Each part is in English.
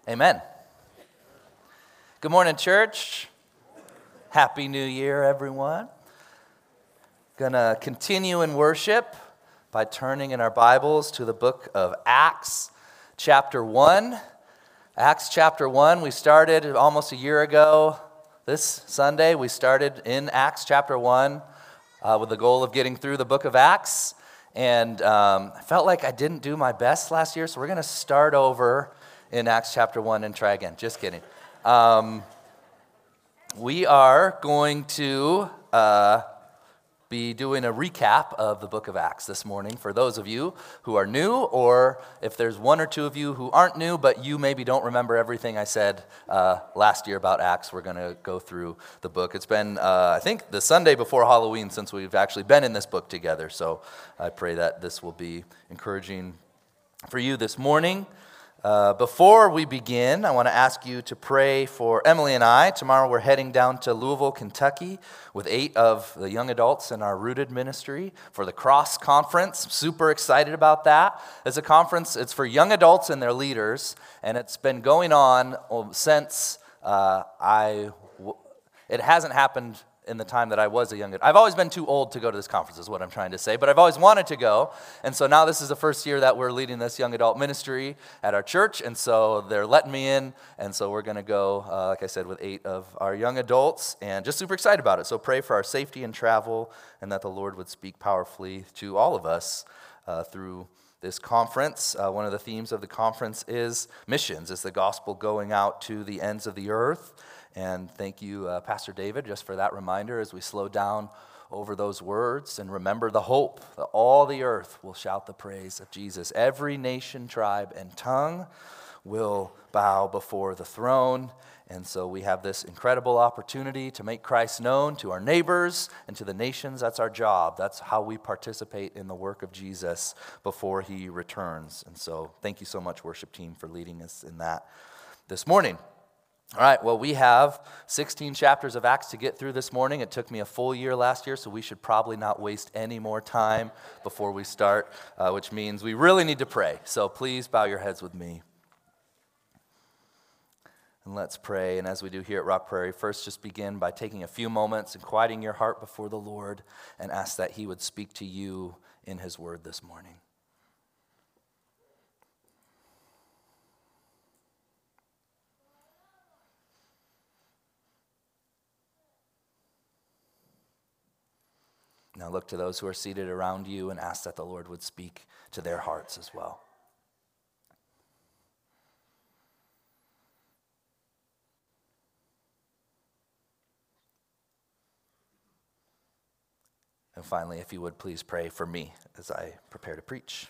Amen. Good morning, church. Happy New Year, everyone. Gonna continue in worship by turning in our Bibles to the book of Acts, chapter 1. Acts chapter 1, we started almost a year ago. This Sunday, we started in Acts chapter 1 with the goal of getting through the book of Acts. And I felt like I didn't do my best last year, so we're gonna start over in Acts chapter 1 and try again. Just kidding. We are going to be doing a recap of the book of Acts this morning for those of you who are new, or if there's one or two of you who aren't new, but you maybe don't remember everything I said last year about Acts. We're going to go through the book. It's been, I think, the Sunday before Halloween since we've actually been in this book together, so I pray that this will be encouraging for you this morning. Before we begin, I want to ask you to pray for Emily and I. Tomorrow we're heading down to Louisville, Kentucky with 8 of the young adults in our Rooted ministry for the Cross Conference. Super excited about that. It's a conference, it's for young adults and their leaders, and it's been going on since it hasn't happened in the time that I was a young adult. I've always been too old to go to this conference is what I'm trying to say, but I've always wanted to go, and so now this is the first year that we're leading this young adult ministry at our church, and so they're letting me in, and so we're going to go, like I said, with 8 of our young adults, and just super excited about it. So pray for our safety and travel, and that the Lord would speak powerfully to all of us through this conference. One of the themes of the conference is missions, is the gospel going out to the ends of the earth. And thank you, Pastor David, just for that reminder as we slow down over those words and remember the hope that all the earth will shout the praise of Jesus. Every nation, tribe, and tongue will bow before the throne. And so we have this incredible opportunity to make Christ known to our neighbors and to the nations. That's our job. That's how we participate in the work of Jesus before he returns. And so thank you so much, worship team, for leading us in that this morning. All right, well, we have 16 chapters of Acts to get through this morning. It took me a full year last year, so we should probably not waste any more time before we start, which means we really need to pray. So please bow your heads with me. And let's pray. And as we do here at Rock Prairie, first just begin by taking a few moments and quieting your heart before the Lord and ask that he would speak to you in his word this morning. Now look to those who are seated around you and ask that the Lord would speak to their hearts as well. And finally, if you would please pray for me as I prepare to preach.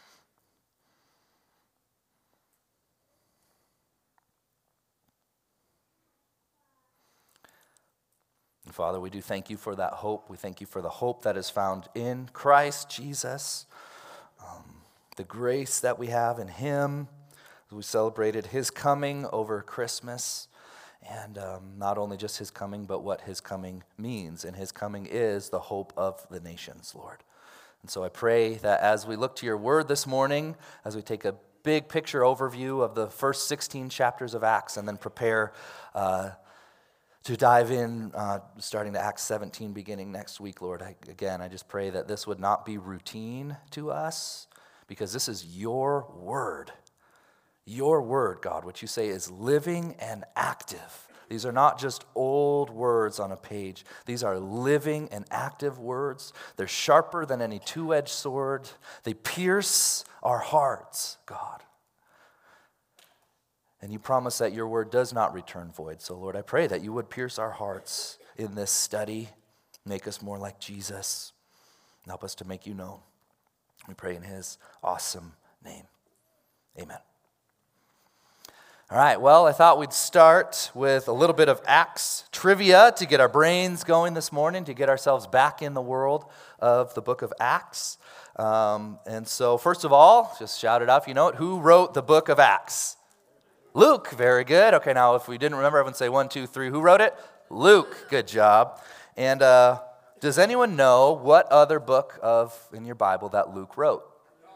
Father, we do thank you for that hope. We thank you for the hope that is found in Christ Jesus, the grace that we have in him. We celebrated his coming over Christmas, and not only just his coming, but what his coming means. And his coming is the hope of the nations, Lord. And so I pray that as we look to your word this morning, as we take a big picture overview of the first 16 chapters of Acts and then prepare to dive in, starting to Acts 17, beginning next week, Lord. I just pray that this would not be routine to us, because this is your word. Your word, God, which you say is living and active. These are not just old words on a page. These are living and active words. They're sharper than any two-edged sword. They pierce our hearts, God. And you promise that your word does not return void. So, Lord, I pray that you would pierce our hearts in this study, make us more like Jesus, and help us to make you known. We pray in his awesome name. Amen. All right, well, I thought we'd start with a little bit of Acts trivia to get our brains going this morning, to get ourselves back in the world of the book of Acts. And so, first of all, just shout it out if you know it. Who wrote the book of Acts? Luke, very good. Okay, now if we didn't remember, everyone say 1, 2, 3. Who wrote it? Luke, good job. And does anyone know what other book in your Bible that Luke wrote?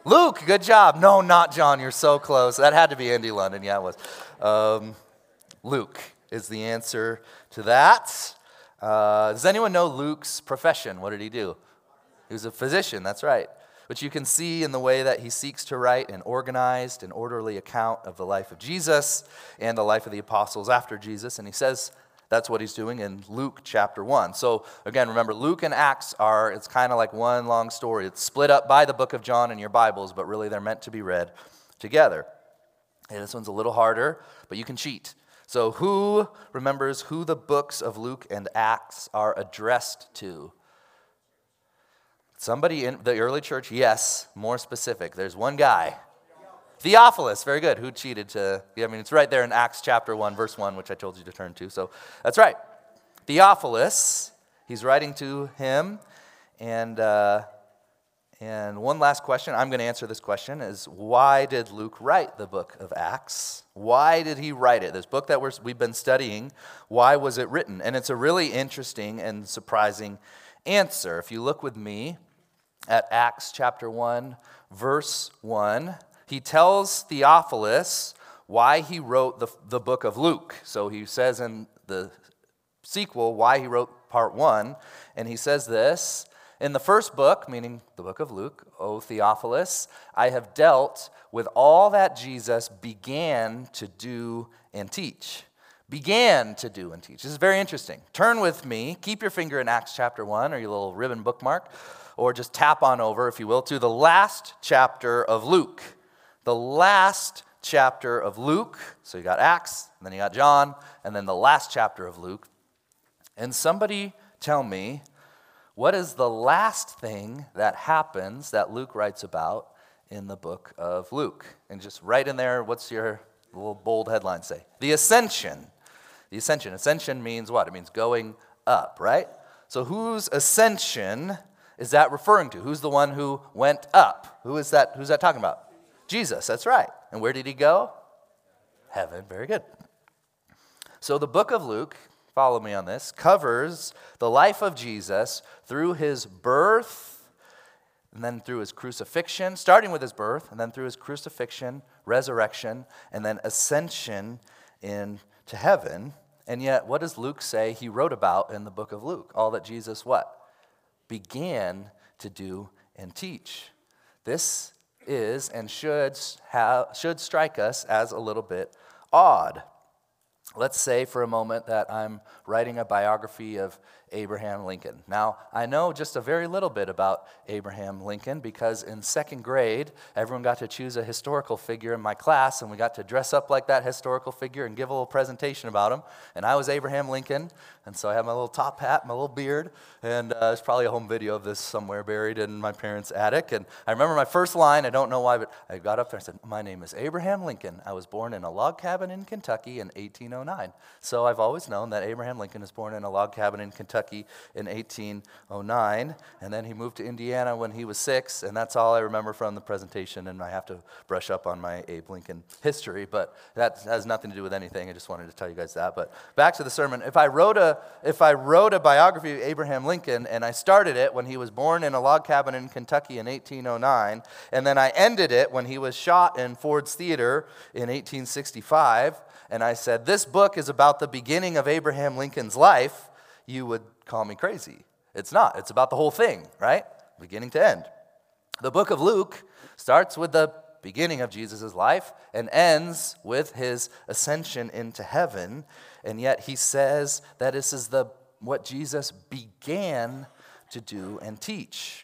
Luke, good job. No, not John. You're so close. That had to be Andy London. Yeah, it was. Luke is the answer to that. Does anyone know Luke's profession? What did he do? He was a physician, that's right. Which you can see in the way that he seeks to write an organized and orderly account of the life of Jesus and the life of the apostles after Jesus. And he says that's what he's doing in Luke chapter 1. So again, remember, Luke and Acts it's kind of like one long story. It's split up by the book of John in your Bibles, but really they're meant to be read together. And this one's a little harder, but you can cheat. So who remembers who the books of Luke and Acts are addressed to? Somebody in the early church? Yes, more specific. There's one guy. Theophilus, very good. Who cheated to, it's right there in Acts chapter 1, verse 1, which I told you to turn to. So that's right. Theophilus, he's writing to him. And one last question, I'm going to answer this question, is why did Luke write the book of Acts? Why did he write it? This book that we've been studying, why was it written? And it's a really interesting and surprising answer. If you look with me at Acts chapter 1, verse 1, he tells Theophilus why he wrote the book of Luke. So he says in the sequel why he wrote part 1, and he says this, in the first book, meaning the book of Luke, O Theophilus, I have dealt with all that Jesus began to do and teach. Began to do and teach. This is very interesting. Turn with me, keep your finger in Acts chapter 1 or your little ribbon bookmark, or just tap on over, if you will, to the last chapter of Luke. The last chapter of Luke. So you got Acts, and then you got John, and then the last chapter of Luke. And somebody tell me, what is the last thing that happens that Luke writes about in the book of Luke? And just write in there, what's your little bold headline say? The ascension. The ascension. Ascension means what? It means going up, right? So whose ascension is that referring to? Who's the one who went up? Who's that talking about? Jesus, that's right. And where did he go? Heaven. Very good. So the book of Luke, follow me on this, covers the life of Jesus through his birth, and then through his crucifixion, starting with his birth, and then through his crucifixion, resurrection, and then ascension into heaven. And yet, what does Luke say he wrote about in the book of Luke? All that Jesus what? Began to do and teach. This is and should strike us as a little bit odd. Let's say for a moment that I'm writing a biography of Abraham Lincoln. Now, I know just a very little bit about Abraham Lincoln because in second grade, everyone got to choose a historical figure in my class, and we got to dress up like that historical figure and give a little presentation about him. And I was Abraham Lincoln, and so I had my little top hat, my little beard, and there's probably a home video of this somewhere buried in my parents' attic. And I remember my first line, I don't know why, but I got up there and said, my name is Abraham Lincoln. I was born in a log cabin in Kentucky in 1809. So I've always known that Abraham Lincoln was born in a log cabin in Kentucky in 1809, and then he moved to Indiana when he was 6, and that's all I remember from the presentation, and I have to brush up on my Abe Lincoln history, but that has nothing to do with anything. I just wanted to tell you guys that. But back to the sermon. If I wrote a biography of Abraham Lincoln, and I started it when he was born in a log cabin in Kentucky in 1809, and then I ended it when he was shot in Ford's Theater in 1865, and I said, this book is about the beginning of Abraham Lincoln's life, you would call me crazy. It's not. It's about the whole thing, right? Beginning to end. The book of Luke starts with the beginning of Jesus' life and ends with his ascension into heaven, and yet he says that this is what Jesus began to do and teach.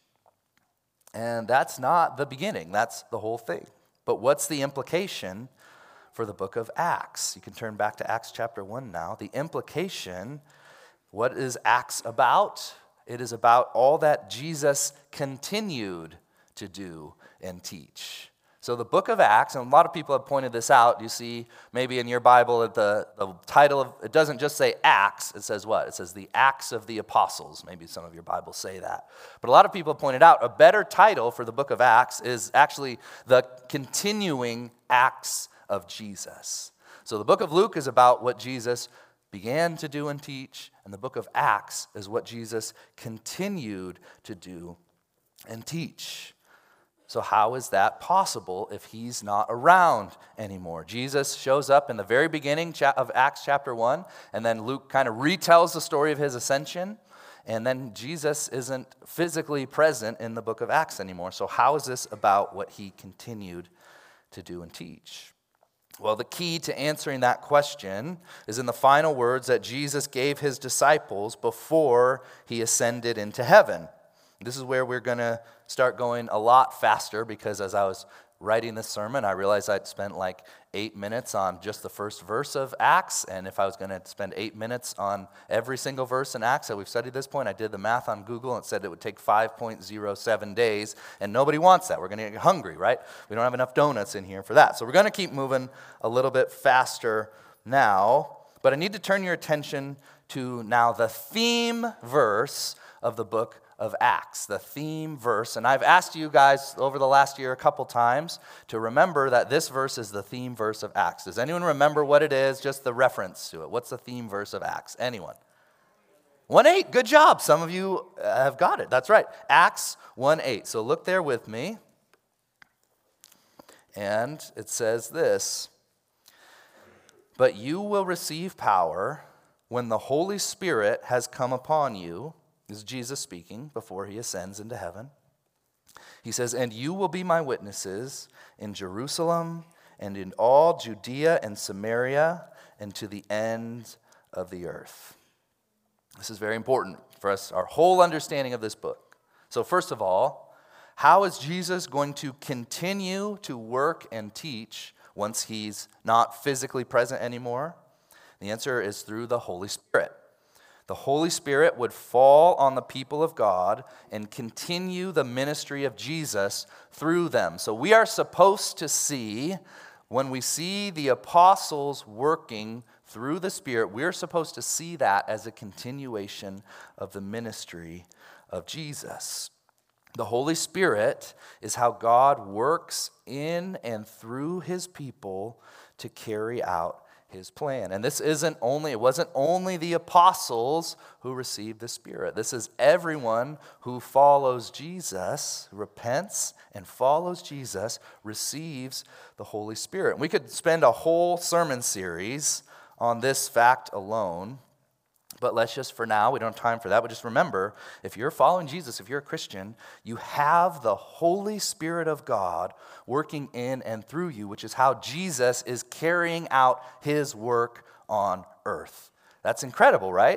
And that's not the beginning. That's the whole thing. But what's the implication for the book of Acts? You can turn back to Acts chapter 1 now. The implication, what is Acts about? It is about all that Jesus continued to do and teach. So the book of Acts, and a lot of people have pointed this out. You see maybe in your Bible that the title of, it doesn't just say Acts, it says what? It says the Acts of the Apostles. Maybe some of your Bibles say that. But a lot of people have pointed out a better title for the book of Acts is actually the continuing Acts of Jesus. So the book of Luke is about what Jesus began to do and teach, and the book of Acts is what Jesus continued to do and teach. So how is that possible if he's not around anymore? Jesus shows up in the very beginning of Acts chapter 1, and then Luke kind of retells the story of his ascension, and then Jesus isn't physically present in the book of Acts anymore. So how is this about what he continued to do and teach? Well, the key to answering that question is in the final words that Jesus gave his disciples before he ascended into heaven. This is where we're going to start going a lot faster, because as I was writing this sermon, I realized I'd spent like 8 minutes on just the first verse of Acts, and if I was going to spend 8 minutes on every single verse in Acts that we've studied at this point, I did the math on Google and it said it would take 5.07 days, and nobody wants that. We're going to get hungry, right? We don't have enough donuts in here for that. So we're going to keep moving a little bit faster now, but I need to turn your attention to now the theme verse of the book of Acts, the theme verse. And I've asked you guys over the last year a couple times to remember that this verse is the theme verse of Acts. Does anyone remember what it is? Just the reference to it. What's the theme verse of Acts? Anyone? 1:8. Good job. Some of you have got it. That's right. Acts 1:8. So look there with me. And it says this: "But you will receive power when the Holy Spirit has come upon you." This is Jesus speaking before he ascends into heaven. He says, "And you will be my witnesses in Jerusalem and in all Judea and Samaria and to the end of the earth." This is very important for us, our whole understanding of this book. So first of all, how is Jesus going to continue to work and teach once he's not physically present anymore? The answer is through the Holy Spirit. The Holy Spirit would fall on the people of God and continue the ministry of Jesus through them. So we are supposed to see, when we see the apostles working through the Spirit, we're supposed to see that as a continuation of the ministry of Jesus. The Holy Spirit is how God works in and through his people to carry out his plan. And it wasn't only the apostles who received the Spirit. This is everyone who follows Jesus, repents and follows Jesus, receives the Holy Spirit. And we could spend a whole sermon series on this fact alone, but let's just, for now, we don't have time for that, but just remember, if you're following Jesus, if you're a Christian, you have the Holy Spirit of God working in and through you, which is how Jesus is carrying out his work on earth. That's incredible, right?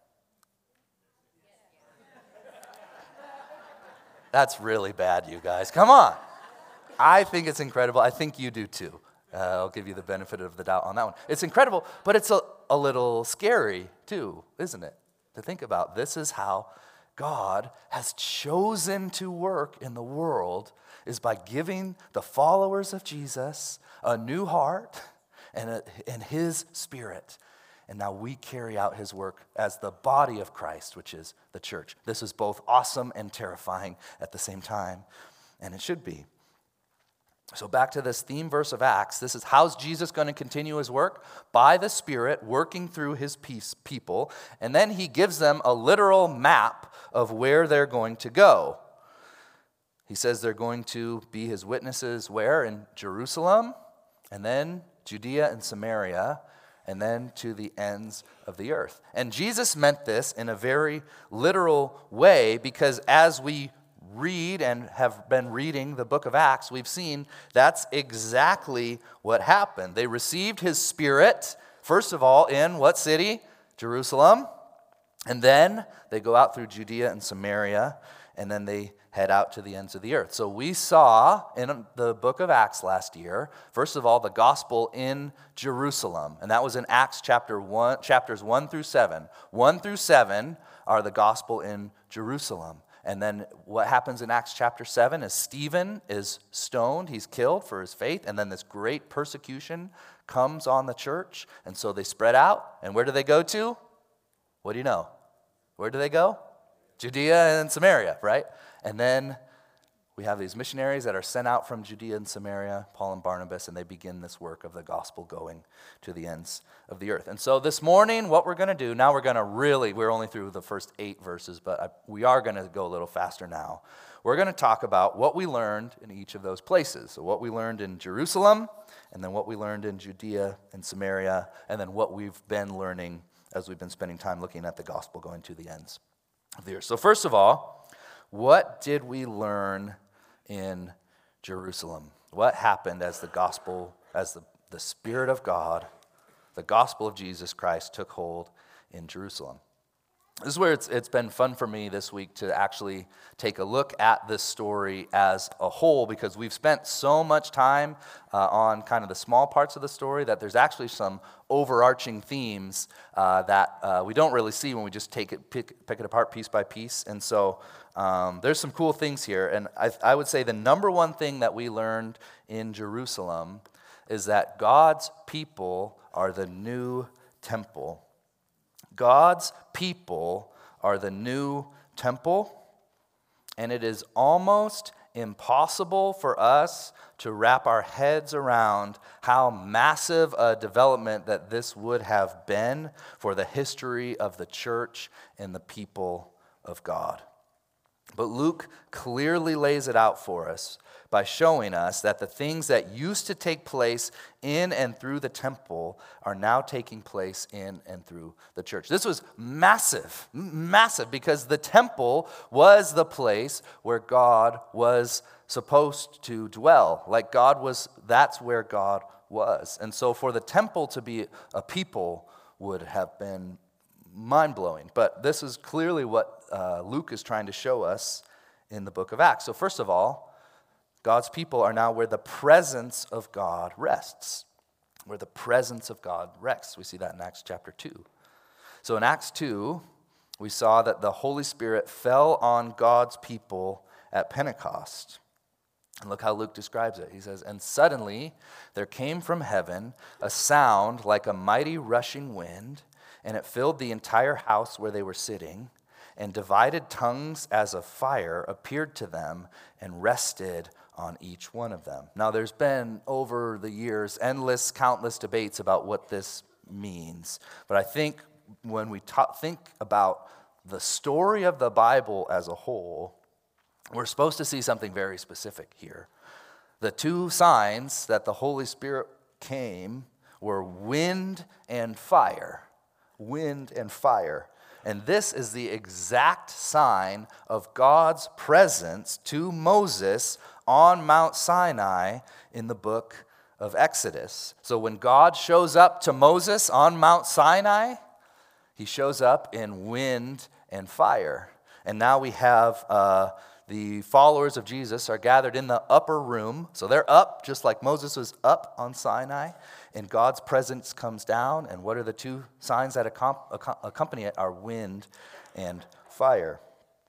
That's really bad, you guys. Come on. I think it's incredible. I think you do too. I'll give you the benefit of the doubt on that one. It's incredible, but it's a little scary too, isn't it? To think about. This is how God has chosen to work in the world, is by giving the followers of Jesus a new heart and his Spirit. And now we carry out his work as the body of Christ, which is the church. This is both awesome and terrifying at the same time, and it should be. So back to this theme verse of Acts, this is how's Jesus going to continue his work? By the Spirit, working through his people, and then he gives them a literal map of where they're going to go. He says they're going to be his witnesses where? In Jerusalem, and then Judea and Samaria, and then to the ends of the earth. And Jesus meant this in a very literal way, because as we read and have been reading the book of Acts, we've seen that's exactly what happened. They received his Spirit, first of all, in what city? Jerusalem. And then they go out through Judea and Samaria, and then they head out to the ends of the earth. So we saw in the book of Acts last year, first of all, the gospel in Jerusalem. And that was in Acts chapters 1 through 7. 1 through 7 are the gospel in Jerusalem. And then what happens in Acts chapter 7 is Stephen is stoned. He's killed for his faith. And then this great persecution comes on the church. And so they spread out. And where do they go to? What do you know? Where do they go? Judea and Samaria, right? And then we have these missionaries that are sent out from Judea and Samaria, Paul and Barnabas, and they begin this work of the gospel going to the ends of the earth. And so this morning, what we're going to do, now we're only through the first 8 verses, but we are going to go a little faster now. We're going to talk about what we learned in each of those places. So what we learned in Jerusalem, and then what we learned in Judea and Samaria, and then what we've been learning as we've been spending time looking at the gospel going to the ends of the earth. So first of all, what did we learn in Jerusalem? What happened as the gospel, as the Spirit of God, the gospel of Jesus Christ took hold in Jerusalem? This is where it's been fun for me this week to actually take a look at this story as a whole, because we've spent so much time on kind of the small parts of the story that there's actually some overarching themes that we don't really see when we just pick it apart piece by piece. And so there's some cool things here. And I would say the number one thing that we learned in Jerusalem is that God's people are the new temple. God's people are the new temple, and it is almost impossible for us to wrap our heads around how massive a development that this would have been for the history of the church and the people of God. But Luke clearly lays it out for us by showing us that the things that used to take place in and through the temple are now taking place in and through the church. This was massive, because the temple was the place where God was supposed to dwell. That's where God was. And so for the temple to be a people would have been mind-blowing. But this is clearly what Luke is trying to show us in the book of Acts. So first of all, God's people are now where the presence of God rests. Where the presence of God rests. We see that in Acts chapter 2. So in Acts 2, we saw that the Holy Spirit fell on God's people at Pentecost. And look how Luke describes it. He says, "And suddenly there came from heaven a sound like a mighty rushing wind, and it filled the entire house where they were sitting, and divided tongues as of fire appeared to them and rested on each one of them." Now, there's been, over the years, countless debates about what this means. But I think when we think about the story of the Bible as a whole, we're supposed to see something very specific here. The 2 signs that the Holy Spirit came were wind and fire. Wind and fire. And this is the exact sign of God's presence to Moses on Mount Sinai in the book of Exodus. So when God shows up to Moses on Mount Sinai, he shows up in wind and fire. And now we have the followers of Jesus are gathered in the upper room. So they're up, just like Moses was up on Sinai. And God's presence comes down. And what are the 2 signs that accompany it? Are wind and fire.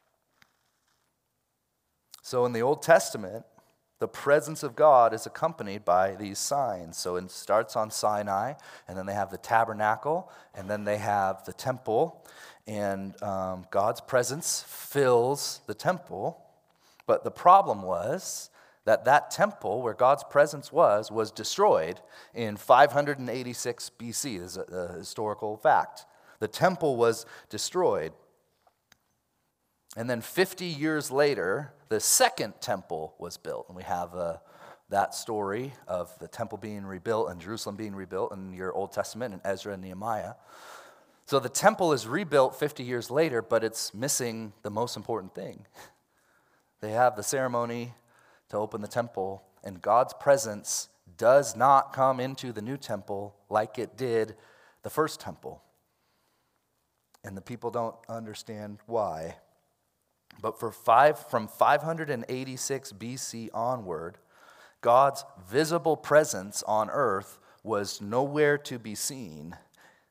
So in the Old Testament, the presence of God is accompanied by these signs. So it starts on Sinai, and then they have the tabernacle, and then they have the temple. And God's presence fills the temple. But the problem was that temple where God's presence was destroyed in 586 BC. This is a historical fact. The temple was destroyed. And then 50 years later, the second temple was built. And we have that story of the temple being rebuilt and Jerusalem being rebuilt in your Old Testament in Ezra and Nehemiah. So the temple is rebuilt 50 years later, but it's missing the most important thing. They have the ceremony to open the temple, and God's presence does not come into the new temple like it did the first temple. And the people don't understand why. But from 586 BC onward, God's visible presence on earth was nowhere to be seen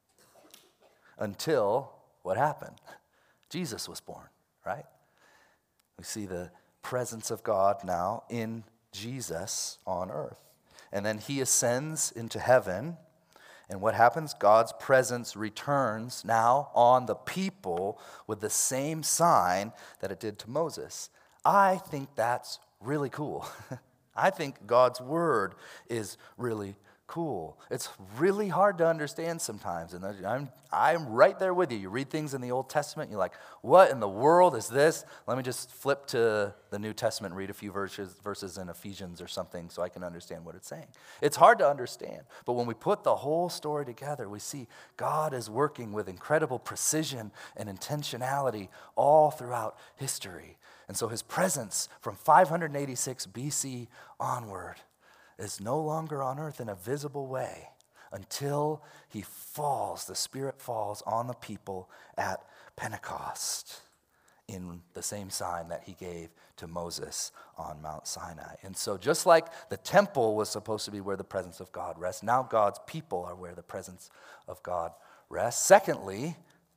until what happened? Jesus was born, right? We see the presence of God now in Jesus on earth. And then he ascends into heaven. And what happens? God's presence returns now on the people with the same sign that it did to Moses. I think that's really cool. I think God's word is really cool. It's really hard to understand sometimes, and I'm right there with you. You read things in the Old Testament, you're like, what in the world is this? Let me just flip to the New Testament and read a few verses in Ephesians or something so I can understand what it's saying. It's hard to understand, but when we put the whole story together, we see God is working with incredible precision and intentionality all throughout history. And so his presence from 586 BC onward is no longer on earth in a visible way until he falls, the Spirit falls on the people at Pentecost in the same sign that he gave to Moses on Mount Sinai. And so just like the temple was supposed to be where the presence of God rests, now God's people are where the presence of God rests. Secondly,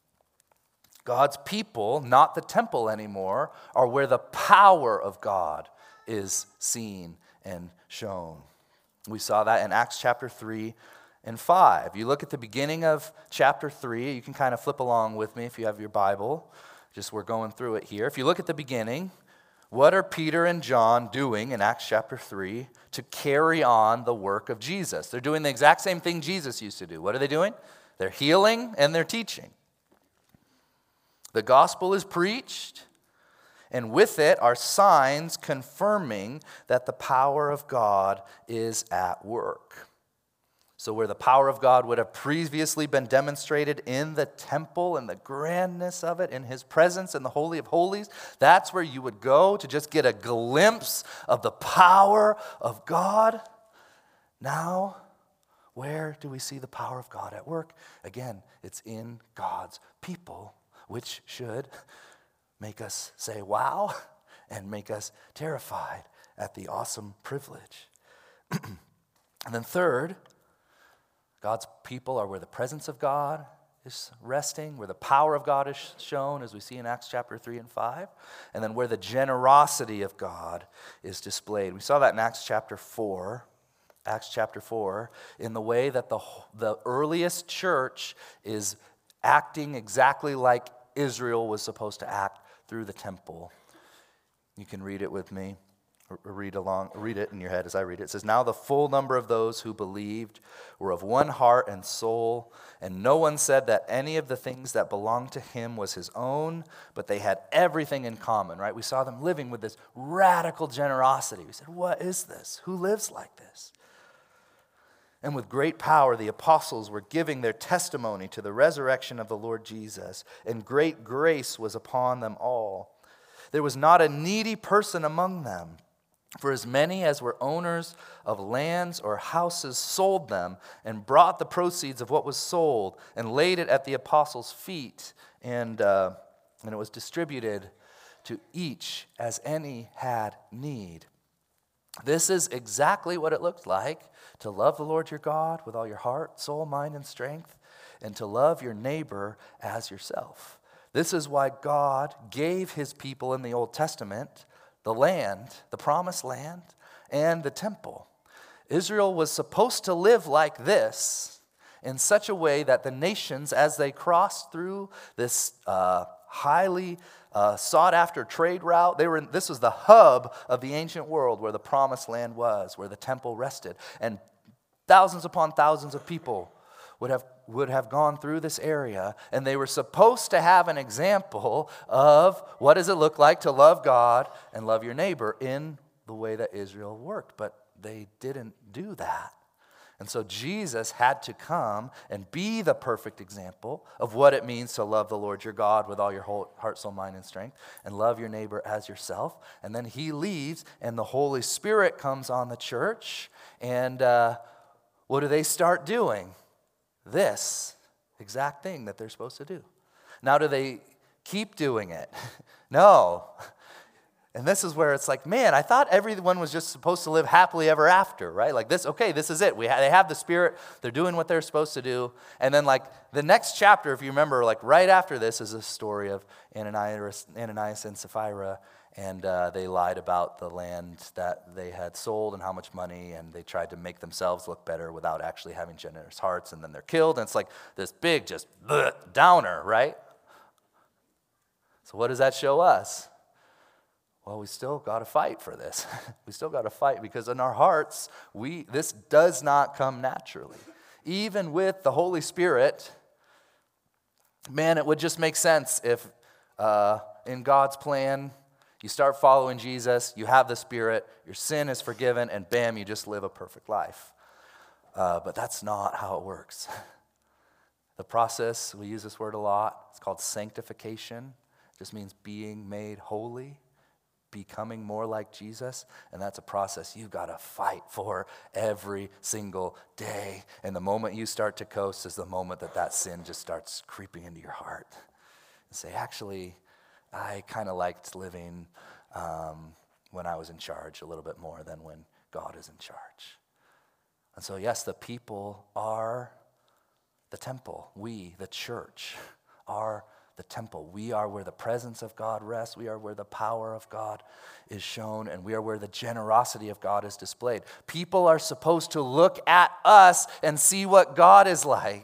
God's people, not the temple anymore, are where the power of God is seen and shown. We saw that in Acts chapter 3 and 5. You look at the beginning of chapter 3. You can kind of flip along with me if you have your Bible. Just we're going through it here. If you look at the beginning, what are Peter and John doing in Acts chapter 3 to carry on the work of Jesus? They're doing the exact same thing Jesus used to do. What are they doing? They're healing and they're teaching. The gospel is preached, and with it are signs confirming that the power of God is at work. So where the power of God would have previously been demonstrated in the temple and the grandness of it, in his presence in the Holy of Holies, that's where you would go to just get a glimpse of the power of God. Now, where do we see the power of God at work? Again, it's in God's people, which should make us say, wow, and make us terrified at the awesome privilege. And then third, God's people are where the presence of God is resting, where the power of God is shown, as we see in Acts chapter 3 and 5, and then where the generosity of God is displayed. We saw that in Acts chapter 4, in the way that the earliest church is acting exactly like Israel was supposed to act through the temple. You can read it with me, or read it in your head as I read it. It says, "Now the full number of those who believed were of one heart and soul, and no one said that any of the things that belonged to him was his own, but they had everything in common," right? We saw them living with this radical generosity. We said, what is this? Who lives like this? And with great power, the apostles were giving their testimony to the resurrection of the Lord Jesus, and great grace was upon them all. There was not a needy person among them, for as many as were owners of lands or houses sold them and brought the proceeds of what was sold and laid it at the apostles' feet, and it was distributed to each as any had need. This is exactly what it looked like to love the Lord your God with all your heart, soul, mind, and strength, and to love your neighbor as yourself. This is why God gave his people in the Old Testament the land, the promised land, and the temple. Israel was supposed to live like this in such a way that the nations, as they crossed through this highly sought-after trade route, this was the hub of the ancient world where the promised land was, where the temple rested. And thousands upon thousands of people would have gone through this area, and they were supposed to have an example of what does it look like to love God and love your neighbor in the way that Israel worked, but they didn't do that. And so Jesus had to come and be the perfect example of what it means to love the Lord your God with all your whole heart, soul, mind, and strength, and love your neighbor as yourself. And then he leaves, and the Holy Spirit comes on the church, and what do they start doing? This exact thing that they're supposed to do. Now, do they keep doing it? No. And this is where it's like, man, I thought everyone was just supposed to live happily ever after, right? Like this, okay, this is it. They have the Spirit. They're doing what they're supposed to do. And then like the next chapter, if you remember, like right after this is a story of Ananias and Sapphira, and they lied about the land that they had sold and how much money, and they tried to make themselves look better without actually having generous hearts, and then they're killed, and it's like this big just downer, right? So what does that show us? Well, we still got to fight for this. We still got to fight because in our hearts, this does not come naturally. Even with the Holy Spirit, man, it would just make sense if in God's plan, you start following Jesus, you have the Spirit, your sin is forgiven, and bam, you just live a perfect life. But that's not how it works. The process, we use this word a lot, it's called sanctification. It just means being made holy, becoming more like Jesus, and that's a process you've got to fight for every single day. And the moment you start to coast is the moment that sin just starts creeping into your heart. And say, actually, I kind of liked living when I was in charge a little bit more than when God is in charge. And so, yes, the people are the temple. We, the church, are the temple. We are where the presence of God rests. We are where the power of God is shown, and we are where the generosity of God is displayed. People are supposed to look at us and see what God is like.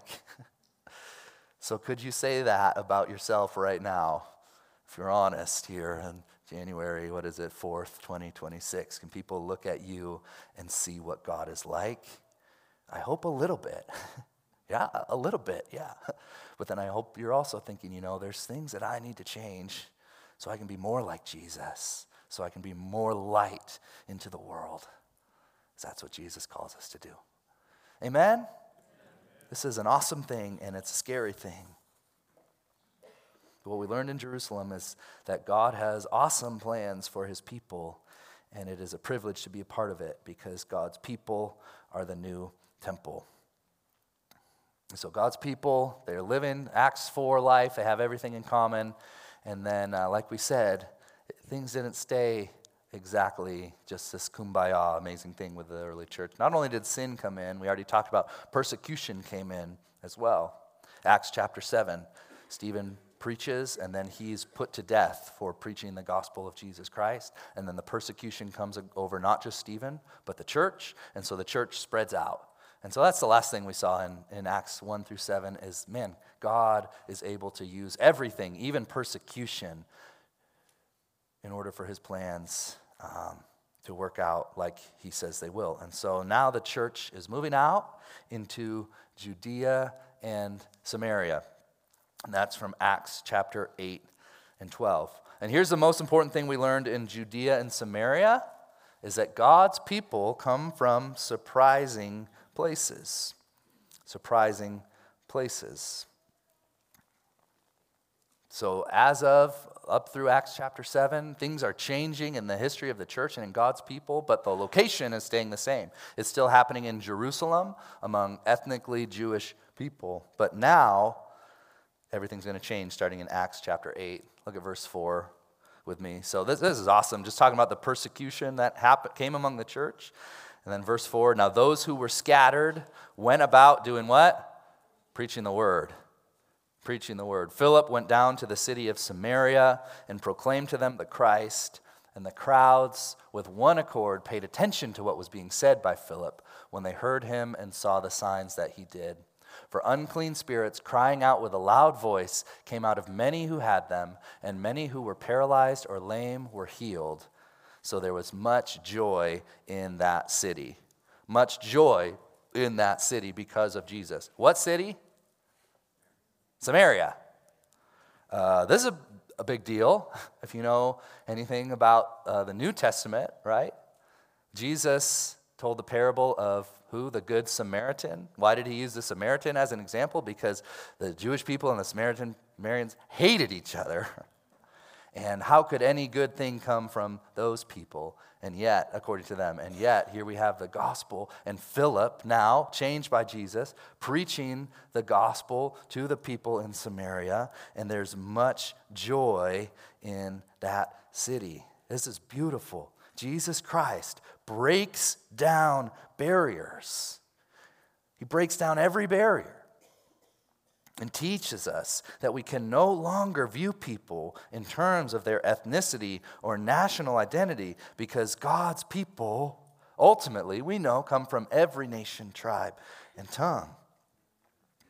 So could you say that about yourself right now? If you're honest here in January, 4th, 2026, can people look at you and see what God is like? I hope a little bit. Yeah, a little bit, yeah. But then I hope you're also thinking, there's things that I need to change so I can be more like Jesus, so I can be more light into the world. 'Cause that's what Jesus calls us to do. Amen? This is an awesome thing, and it's a scary thing. But what we learned in Jerusalem is that God has awesome plans for his people, and it is a privilege to be a part of it because God's people are the new temple. And so God's people, they're living Acts 4 life, they have everything in common, and then, like we said, things didn't stay exactly just this kumbaya, amazing thing with the early church. Not only did sin come in, we already talked about persecution came in as well. Acts chapter 7, Stephen preaches, and then he's put to death for preaching the gospel of Jesus Christ. And then the persecution comes over not just Stephen, but the church. And so the church spreads out. And so that's the last thing we saw in Acts 1 through 7 is, man, God is able to use everything, even persecution, in order for his plans to work out like he says they will. And so now the church is moving out into Judea and Samaria. And that's from Acts chapter 8 and 12. And here's the most important thing we learned in Judea and Samaria is that God's people come from surprising places. Surprising places. So as of up through Acts chapter 7, things are changing in the history of the church and in God's people, but the location is staying the same. It's still happening in Jerusalem among ethnically Jewish people. But now, everything's going to change starting in Acts chapter 8. Look at verse 4 with me. So this is awesome. Just talking about the persecution that came among the church. And then verse 4, now those who were scattered went about doing what? Preaching the word. Preaching the word. Philip went down to the city of Samaria and proclaimed to them the Christ. And the crowds with one accord paid attention to what was being said by Philip when they heard him and saw the signs that he did. For unclean spirits, crying out with a loud voice, came out of many who had them, and many who were paralyzed or lame were healed. So there was much joy in that city. Much joy in that city because of Jesus. What city? Samaria. This is a big deal if you know anything about the New Testament, right? Jesus told the parable of who? The Good Samaritan. Why did he use the Samaritan as an example? Because the Jewish people and the Samaritans hated each other. And how could any good thing come from those people? And yet, according to them, and yet, here we have the gospel, and Philip, now changed by Jesus, preaching the gospel to the people in Samaria, and there's much joy in that city. This is beautiful. Jesus Christ breaks down barriers. He breaks down every barrier and teaches us that we can no longer view people in terms of their ethnicity or national identity because God's people, ultimately, we know, come from every nation, tribe, and tongue.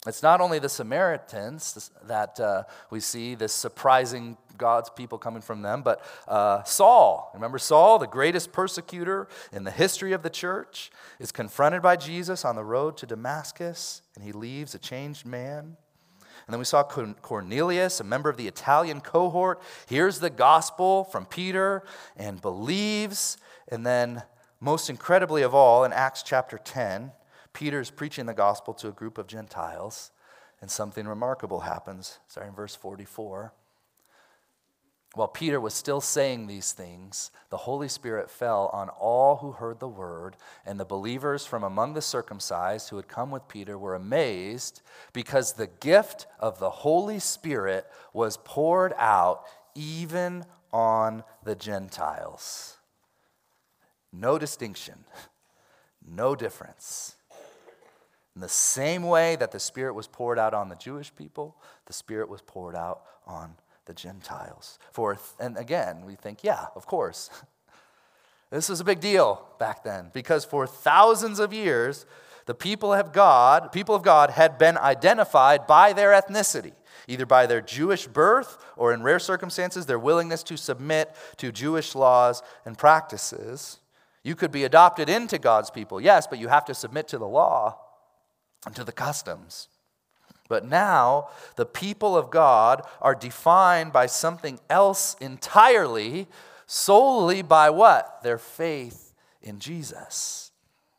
It's not only the Samaritans that we see this surprising God's people coming from them, but Saul. Remember Saul, the greatest persecutor in the history of the church, is confronted by Jesus on the road to Damascus, and he leaves a changed man. And then we saw Cornelius, a member of the Italian cohort, hears the gospel from Peter and believes. And then, most incredibly of all, in Acts chapter 10, Peter's preaching the gospel to a group of Gentiles, and something remarkable happens. Starting in verse 44. While Peter was still saying these things, the Holy Spirit fell on all who heard the word, and the believers from among the circumcised who had come with Peter were amazed because the gift of the Holy Spirit was poured out even on the Gentiles. No distinction, no difference. In the same way that the Spirit was poured out on the Jewish people, the Spirit was poured out on the Gentiles. And again, we think, yeah, of course. This was a big deal back then because for thousands of years, the people of God had been identified by their ethnicity, either by their Jewish birth or in rare circumstances, their willingness to submit to Jewish laws and practices. You could be adopted into God's people, yes, but you have to submit to the law and to the customs. But now, the people of God are defined by something else entirely, solely by what? Their faith in Jesus.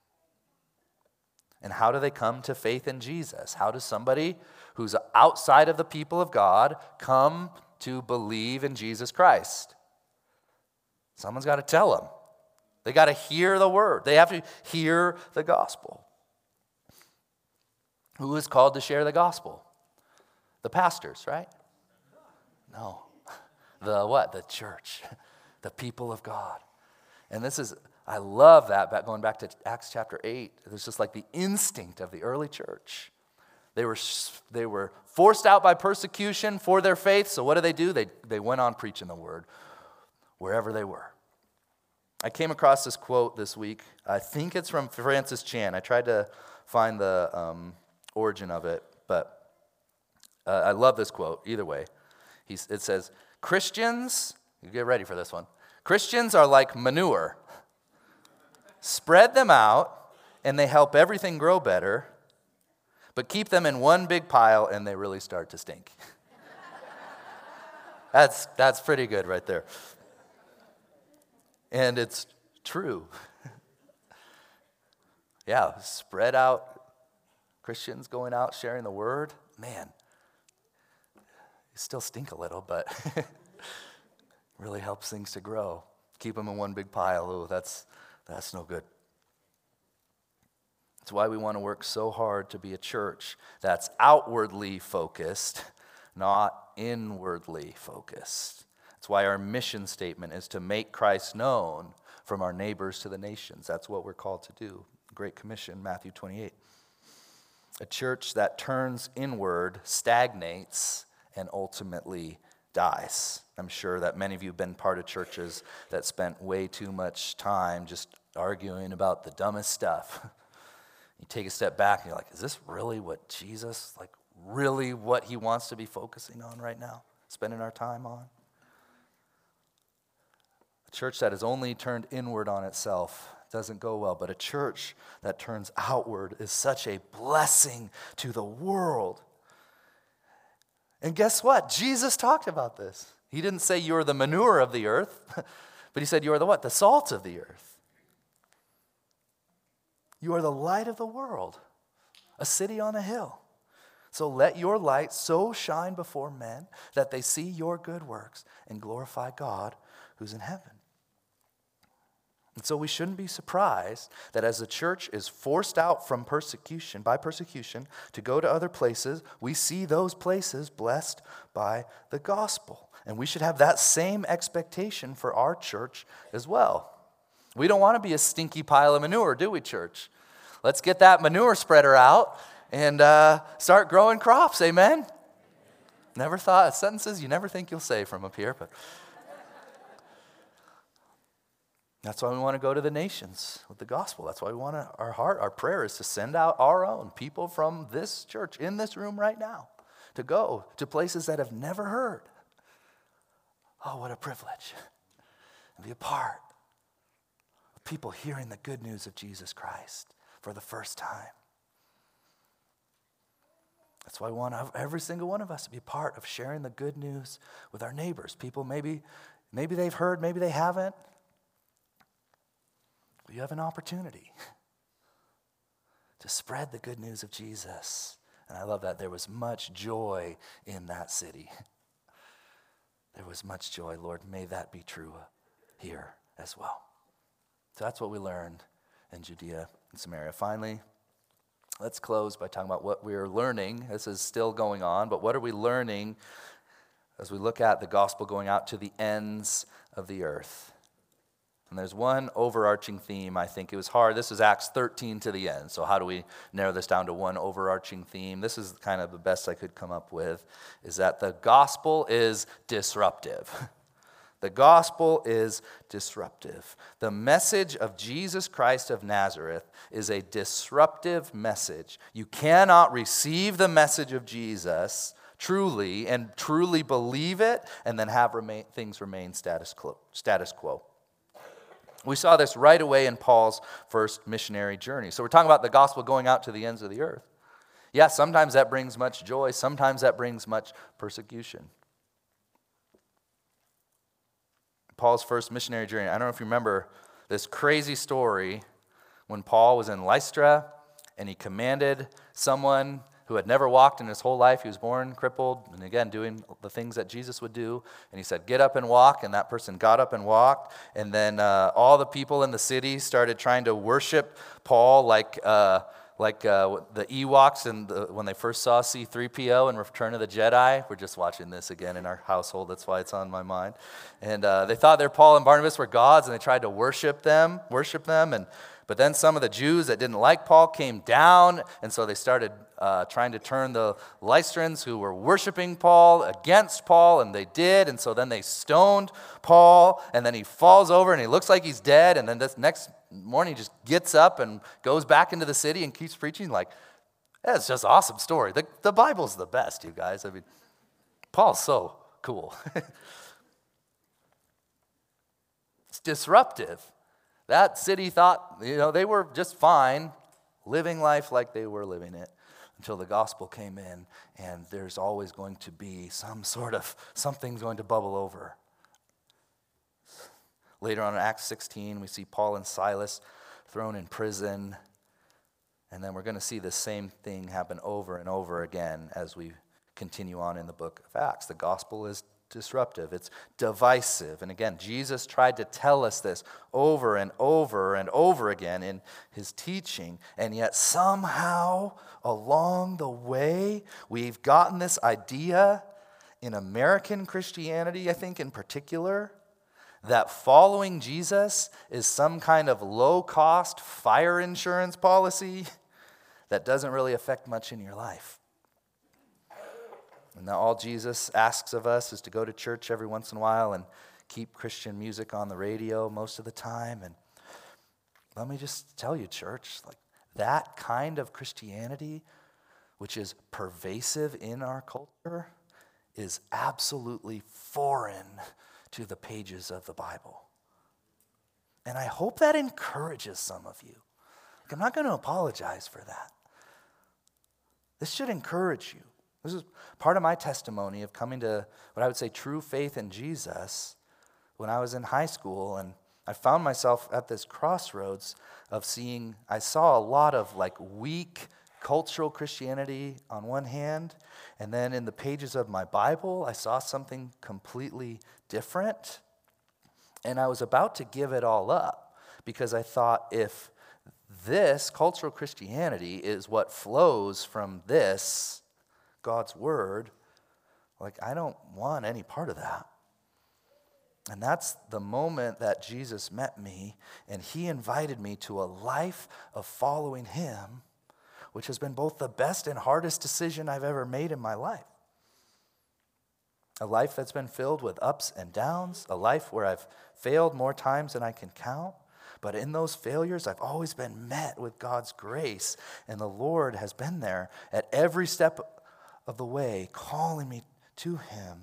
And how do they come to faith in Jesus? How does somebody who's outside of the people of God come to believe in Jesus Christ? Someone's got to tell them. They got to hear the word. They have to hear the gospel. Who is called to share the gospel? The pastors, right? No. The what? The church. The people of God. And I love that, going back to Acts chapter 8. It's just like the instinct of the early church. They were forced out by persecution for their faith, so what do? They went on preaching the word wherever they were. I came across this quote this week. I think it's from Francis Chan. I tried to find the origin of it, but I love this quote either way. It says, Christians, you get ready for this one. Christians are like manure. Spread them out and they help everything grow better, but keep them in one big pile and they really start to stink. That's pretty good right there. And it's true. Yeah, spread out Christians going out sharing the word, man, you still stink a little, but really helps things to grow. Keep them in one big pile. Oh, that's no good. That's why we want to work so hard to be a church that's outwardly focused, not inwardly focused. That's why our mission statement is to make Christ known from our neighbors to the nations. That's what we're called to do. Great Commission, Matthew 28. A church that turns inward stagnates and ultimately dies. I'm sure that many of you have been part of churches that spent way too much time just arguing about the dumbest stuff. You take a step back and you're like, is this really what Jesus, really what he wants to be focusing on right now, spending our time on? A church that is only turned inward on itself doesn't go well, but a church that turns outward is such a blessing to the world. And guess what? Jesus talked about this. He didn't say you're the manure of the earth, but he said you are the what? The salt of the earth. You are the light of the world, a city on a hill. So let your light so shine before men that they see your good works and glorify God who's in heaven. And so we shouldn't be surprised that as the church is forced out from persecution to go to other places, we see those places blessed by the gospel. And we should have that same expectation for our church as well. We don't want to be a stinky pile of manure, do we, church? Let's get that manure spreader out and start growing crops, amen? Never thought, sentences you never think you'll say from up here, but... That's why we want to go to the nations with the gospel. That's why we want to, our prayer is to send out our own people from this church in this room right now to go to places that have never heard. Oh, what a privilege to be a part of people hearing the good news of Jesus Christ for the first time. That's why we want every single one of us to be a part of sharing the good news with our neighbors. People maybe they've heard, maybe they haven't. But you have an opportunity to spread the good news of Jesus. And I love that there was much joy in that city. There was much joy. Lord, may that be true here as well. So that's what we learned in Judea and Samaria. Finally, let's close by talking about what we're learning. This is still going on, but what are we learning as we look at the gospel going out to the ends of the earth? And there's one overarching theme, I think. It was hard. This is Acts 13 to the end. So how do we narrow this down to one overarching theme? This is kind of the best I could come up with, is that the gospel is disruptive. The gospel is disruptive. The message of Jesus Christ of Nazareth is a disruptive message. You cannot receive the message of Jesus truly and truly believe it and then have things remain status quo. We saw this right away in Paul's first missionary journey. So we're talking about the gospel going out to the ends of the earth. Yeah, sometimes that brings much joy. Sometimes that brings much persecution. Paul's first missionary journey. I don't know if you remember this crazy story when Paul was in Lystra and he commanded someone who had never walked in his whole life. He was born crippled, and again, doing the things that Jesus would do. And he said, get up and walk, and that person got up and walked. And then all the people in the city started trying to worship Paul like the Ewoks and when they first saw C-3PO in Return of the Jedi. We're just watching this again in our household. That's why it's on my mind. And they thought Paul and Barnabas were gods, and they tried to worship them. But then some of the Jews that didn't like Paul came down, and so they started trying to turn the Lystrans who were worshiping Paul against Paul, and they did. And so then they stoned Paul, and then he falls over, and he looks like he's dead. And then this next morning, he just gets up and goes back into the city and keeps preaching. Like, yeah, it's just an awesome story. The Bible's the best, you guys. I mean, Paul's so cool. It's disruptive. That city thought, they were just fine, living life like they were living it, until the gospel came in, and there's always going to be something's going to bubble over. Later on in Acts 16, we see Paul and Silas thrown in prison, and then we're going to see the same thing happen over and over again as we continue on in the book of Acts. The gospel is disruptive. It's divisive. And again, Jesus tried to tell us this over and over and over again in his teaching. And yet somehow along the way, we've gotten this idea in American Christianity, I think in particular, that following Jesus is some kind of low-cost fire insurance policy that doesn't really affect much in your life. And now all Jesus asks of us is to go to church every once in a while and keep Christian music on the radio most of the time. And let me just tell you, church, like that kind of Christianity, which is pervasive in our culture, is absolutely foreign to the pages of the Bible. And I hope that encourages some of you. Like, I'm not going to apologize for that. This should encourage you. This is part of my testimony of coming to what I would say true faith in Jesus when I was in high school. And I found myself at this crossroads of I saw a lot of like weak cultural Christianity on one hand, and then in the pages of my Bible, I saw something completely different. And I was about to give it all up because I thought, if this cultural Christianity is what flows from this God's word, like, I don't want any part of that. And that's the moment that Jesus met me, and he invited me to a life of following him, which has been both the best and hardest decision I've ever made in my life. A life that's been filled with ups and downs, a life where I've failed more times than I can count. But in those failures, I've always been met with God's grace, and the Lord has been there at every step of the way, calling me to him.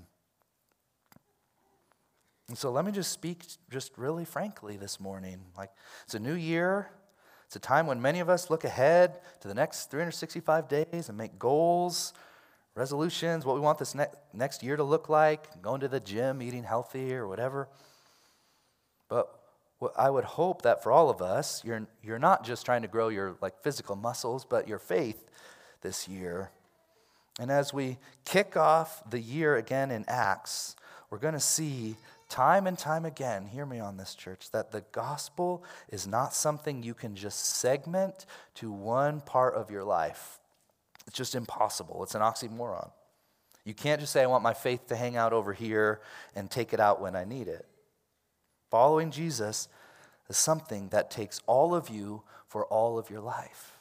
And so let me just speak just really frankly this morning. Like, it's a new year. It's a time when many of us look ahead to the next 365 days and make goals, resolutions, what we want this next year to look like, going to the gym, eating healthy or whatever. But I would hope that for all of us, you're not just trying to grow your physical muscles, but your faith this year. And as we kick off the year again in Acts, we're going to see time and time again, hear me on this, church, that the gospel is not something you can just segment to one part of your life. It's just impossible. It's an oxymoron. You can't just say, I want my faith to hang out over here and take it out when I need it. Following Jesus is something that takes all of you for all of your life.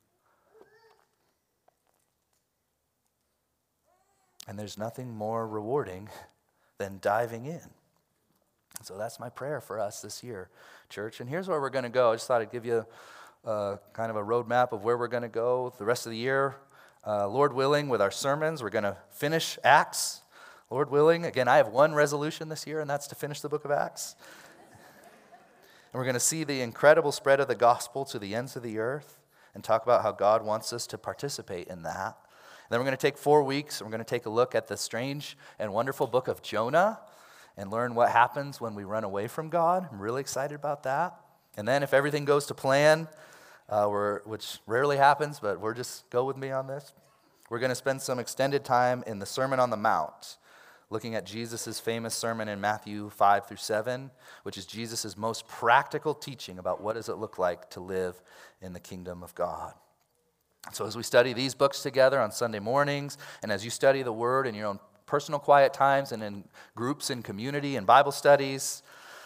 And there's nothing more rewarding than diving in. So that's my prayer for us this year, church. And here's where we're going to go. I just thought I'd give you kind of a roadmap of where we're going to go the rest of the year. Lord willing, with our sermons, we're going to finish Acts. Lord willing, again, I have one resolution this year, and that's to finish the book of Acts. And we're going to see the incredible spread of the gospel to the ends of the earth and talk about how God wants us to participate in that. And then we're going to take 4 weeks, and we're going to take a look at the strange and wonderful book of Jonah and learn what happens when we run away from God. I'm really excited about that. And then if everything goes to plan, which rarely happens, but just go with me on this, we're going to spend some extended time in the Sermon on the Mount, looking at Jesus' famous sermon in Matthew 5 through 7, which is Jesus' most practical teaching about what does it look like to live in the kingdom of God. So as we study these books together on Sunday mornings, and as you study the Word in your own personal quiet times and in groups in community and Bible studies,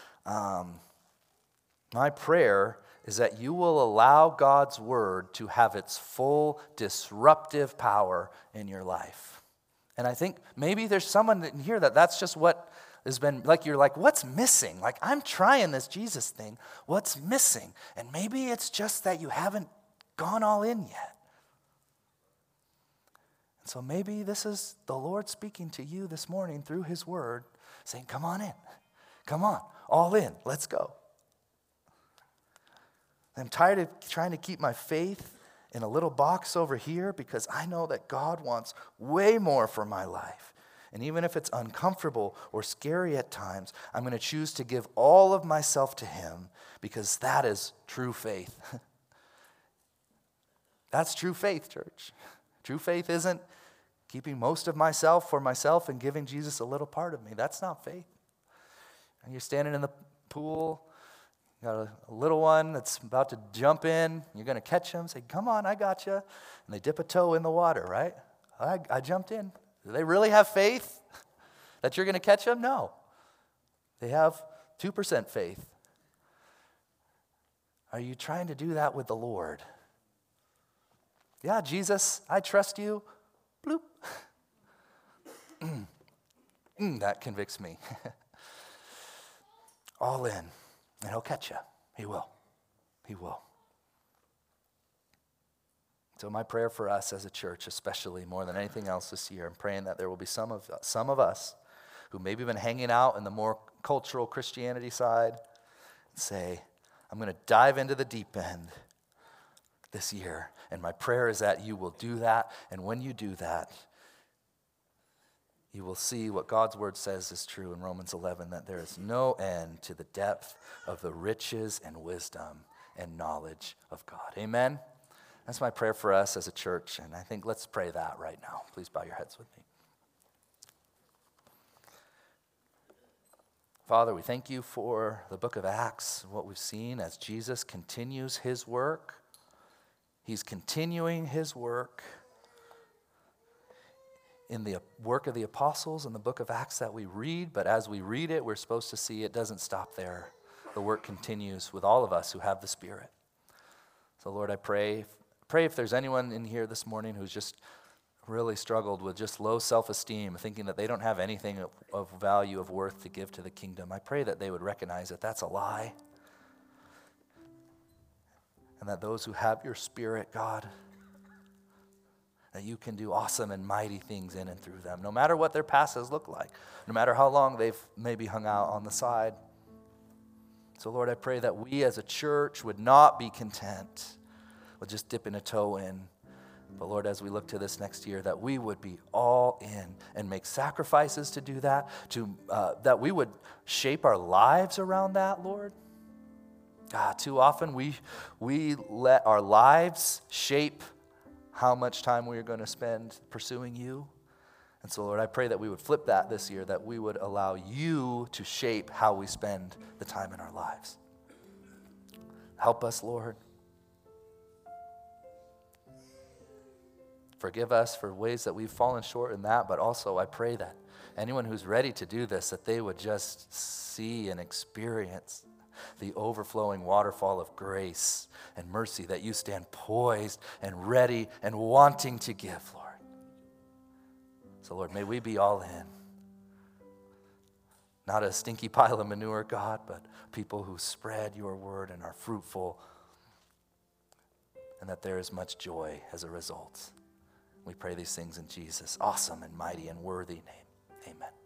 my prayer is that you will allow God's Word to have its full disruptive power in your life. And I think maybe there's someone in here that's just what has been, you're like, what's missing? I'm trying this Jesus thing. What's missing? And maybe it's just that you haven't gone all in yet. And so maybe this is the Lord speaking to you this morning through his word, saying, come on in. Come on, all in. Let's go. I'm tired of trying to keep my faith in a little box over here because I know that God wants way more for my life. And even if it's uncomfortable or scary at times, I'm going to choose to give all of myself to him because that is true faith. That's true faith, church. True faith isn't keeping most of myself for myself and giving Jesus a little part of me. That's not faith. And you're standing in the pool, you got a little one that's about to jump in. You're going to catch him, say, come on, I got you. And they dip a toe in the water, right? I jumped in. Do they really have faith that you're going to catch them? No. They have 2% faith. Are you trying to do that with the Lord? Yeah, Jesus, I trust you. Bloop. That convicts me. All in. And he'll catch you. He will. He will. So my prayer for us as a church, especially more than anything else this year, I'm praying that there will be some of us who maybe been hanging out in the more cultural Christianity side and say, I'm going to dive into the deep end this year. And my prayer is that you will do that. And when you do that, you will see what God's word says is true in Romans 11, that there is no end to the depth of the riches and wisdom and knowledge of God. Amen? That's my prayer for us as a church. And I think let's pray that right now. Please bow your heads with me. Father, we thank you for the book of Acts, what we've seen as Jesus continues his work. He's continuing his work in the work of the apostles in the book of Acts that we read, but as we read it, we're supposed to see it doesn't stop there. The work continues with all of us who have the Spirit. So Lord, I pray if there's anyone in here this morning who's just really struggled with just low self-esteem, thinking that they don't have anything of value, of worth to give to the kingdom. I pray that they would recognize that that's a lie. And that those who have your Spirit, God, that you can do awesome and mighty things in and through them, no matter what their past has looked like, no matter how long they've maybe hung out on the side. So, Lord, I pray that we as a church would not be content with just dipping a toe in. But, Lord, as we look to this next year, that we would be all in and make sacrifices to do that, that we would shape our lives around that, Lord. God, too often we let our lives shape how much time we are going to spend pursuing you. And so, Lord, I pray that we would flip that this year, that we would allow you to shape how we spend the time in our lives. Help us, Lord. Forgive us for ways that we've fallen short in that, but also I pray that anyone who's ready to do this, that they would just see and experience the overflowing waterfall of grace and mercy that you stand poised and ready and wanting to give, Lord. So, Lord, may we be all in. Not a stinky pile of manure, God, but people who spread your word and are fruitful, and that there is much joy as a result. We pray these things in Jesus' awesome and mighty and worthy name. Amen.